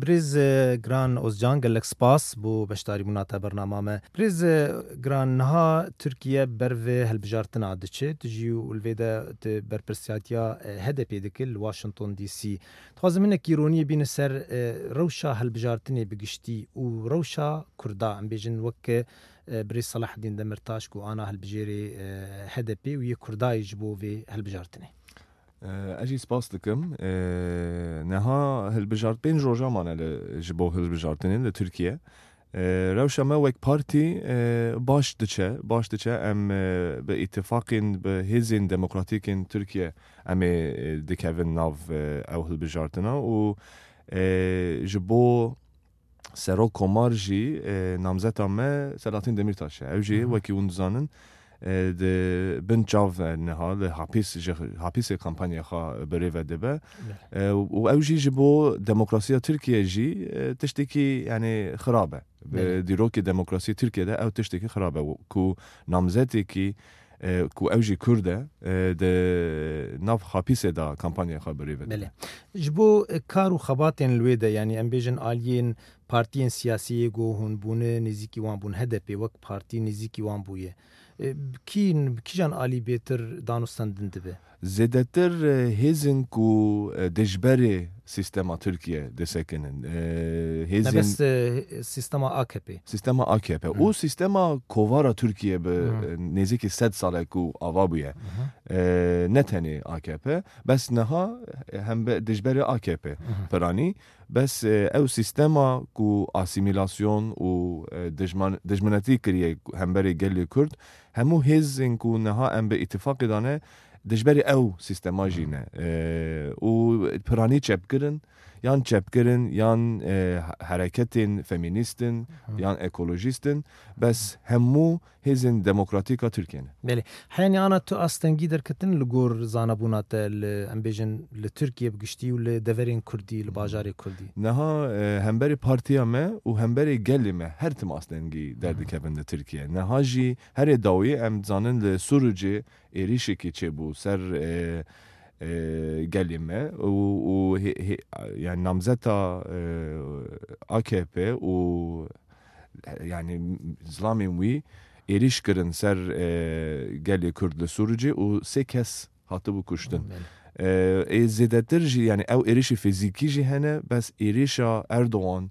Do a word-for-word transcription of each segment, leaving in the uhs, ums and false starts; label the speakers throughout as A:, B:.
A: بريز جران أوزجان قال لك سباس بو بشتاري مناتا برنامج بريز جران نها تركيا برفه هالبجارتنا عدتشي تجيو الفيدا بربرسياتيا هدف يدكل واشنطن دي سي تخاز منك إيرونية بين سر روشا هالبجارتني بقشتي وروشا كردا عم بيجن وك بريز صلاح الدين دمرتاش كو أنا هالبجيري هدفي ويا كردا يجبو في هالبجارتني
B: اجي سپاس دکم نها هالبجارت بين روجا مانا جبو هالبجارتنين لتركيا روشا ما وك بارتي باش دچه باش دچه ام باتفاقين بهزين ديمقراطيكين تركيا ام دكافن ناف او هالبجارتنا و جبو سرو كومارجي نامزتا ما سلاطين دميرتاش اوجي وكي ونزانن de binçav neha li hapis hapis kampanya xa berêve dibe û ew jî ji bo demokrasiya Tirkiye jî tiştekî yani xirab e bi dîrokê demokrasiyê Tirkiye'de ew tiştekî xirab e ku namzetekî ku ew jî Kurd e de nav hapisê da kampanya xa berêve dibe
A: ji bo kar û xebatên li wê de yani em bêjin aliyên partiyên siyasiyê got hûn bûne nêzîkî wan bûn hedefê wek partî nêzîkî wan bûye kîn kîjan alî bêtir danûstandin dibe
B: zêdetir hêzin ku dijberê sistema Tirkiye disekinin
A: hêzin sistema A K P
B: sistema A K P û sistema kovara Tirkiye bi nêzîkî sed salek û ava bûye ne tenê A K P bes niha hem dijberê A K P piranî bes ew sistema ku asimilasyon û dijminetî kiriye hemberê gelê Kurd hemû hêzên ku niha em bi îtifaqê dane dijberê ew sistema jî ne û piranî çepkirin yan çepkirin yan hereketên feministin yan ekolojistin bes hemû hêzên demokratîka Tirkiye ne
A: belê henî ana tu astengî derketin li gor zanebûna te li em bêjin li Tirkiye bigiştî û li deverên Kurdî li bajarê Kurdî
B: niha hemberê partiya me û hemberê gelê me her tim astengî derdikevin li Tirkiye niha jî herê dawî em dizanin li Surucê êrişekê çêbû ser gelê me û yani namzeta A K P û yani zilamên wî êriş kirin ser gelê Kurd li Surucê û sê kes hatibû kuştin ê zêdetir jî yani ew êrişê fîzîkî jî hene bes êrişa Erdoğan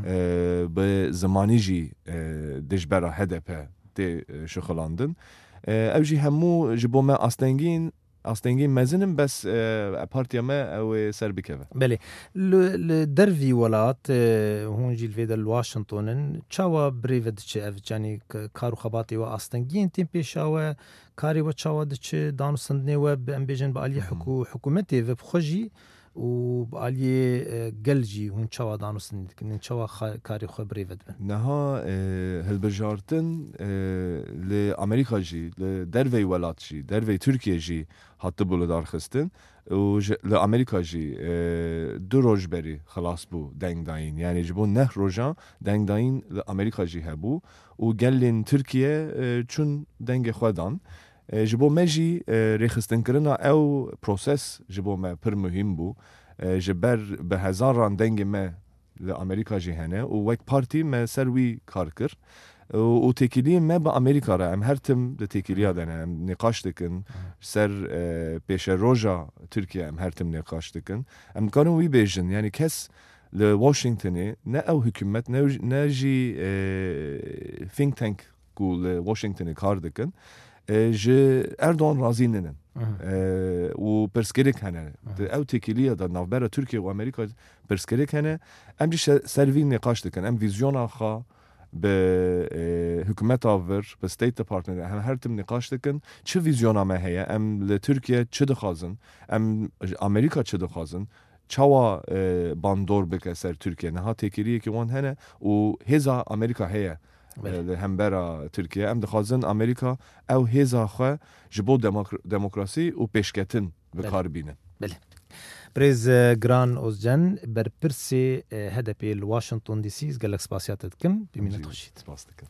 B: bi zimanî jî dijbera H D P tê şixilandin ew jî hemû ji bo me astengîn astengîn mezinim bes partiya me ew ê ser bikeve
A: belê li dervî welat hûn jî li vê de li Washington'in çawa birêve diçe ev canî kar û xebatê we astengîn tên pêşa we karê we çawa diçe danûstandinê we em bêjin bi aliyê hikûmetê ve xwe jî û bi aliyê gel jî hûn çawa danûstandî dikin çawa karê xwe birêve dibin
B: niha hilbijartin li Amerîka jî li dervey welat jî dervey Tirkiye jî hatibû li darxistin û li Amerîka jî du roj berî xilas bû dengdayîn yani ji bo neh rojan dengdayîn li Amerîka jî hebû û gelên Tirkiye çûn dengê xwe dan ji bo me jî rêxistinskirina ew proses ji bo me pir muhîm bû ji ber bi hezaran dengê me li Amerîka jî hene û wek partî me ser wî kar kir û têkiliyên me bi Amerîka re em her tim li têkiliya de ne em nîqaş dikin ser pêşeroja Tirkiye em her tim nîqaş dikin em dikarin wî bêjin yani kes li Washingtonê ne ew hikûmet ne jî think tank ku li Washingtonê kar dikin ji Erdoğan razî ninin û pirsgirêk hene ew têkiliya da navbera Tirkiye û Amerîka pirsgirêk hene em jî ser vî nîqaş dikin em vîzyona xwe bi hikûmeta vir bi State Department em her tim nîqaş dikin çi vîzyona me heye em li Tirkiye çi dixwazin em Amerîka çi dixwazin çawa bandor bike ser Tirkiye niha têkiliyekî wan hene û hêza Amerîka heye li hembera Tirkiye em dixwazin Amerîka ew hêza xwe ji bo demokrasî û pêşketin bikar bînin
A: belê بريز جران أوزجان بربرسي هدفي الواشنطن دي سي gelek spasiyat etkim. Bimine txoşit.